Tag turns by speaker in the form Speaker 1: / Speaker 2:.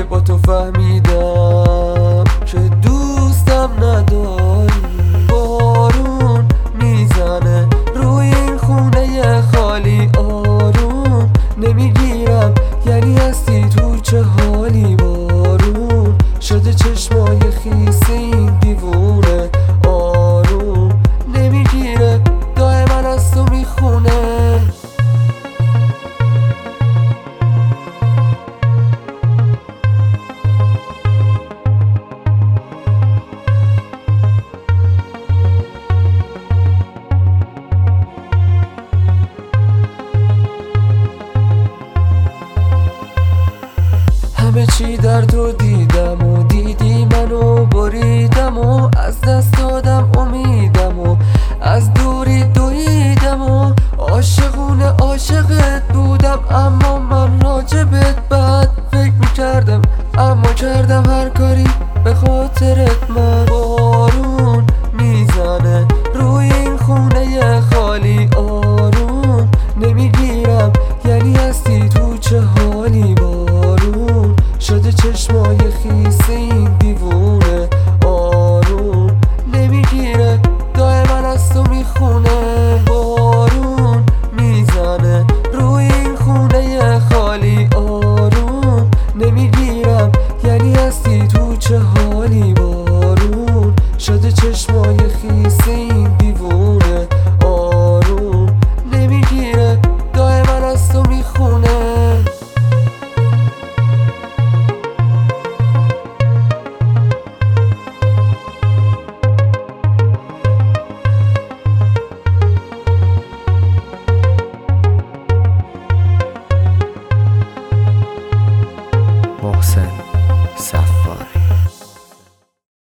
Speaker 1: که با تو فهمیدم که دوستم نداری. بارون میزنه روی این خونه خالی، آروم نمیگیرم یعنی هستی تو چه حالی. بارون شده چشمای خیس این دیوونه، آروم نمیگیره دائما از تو میخونه. همه چی در تو دیدم و دیدی منو بریدم و از دست دادم امیدم و از دوری دویدم و عاشقونه عاشقت بودم، اما من راجبت بد فکر میکردم، اما کردم هر کاری به خاطرت. من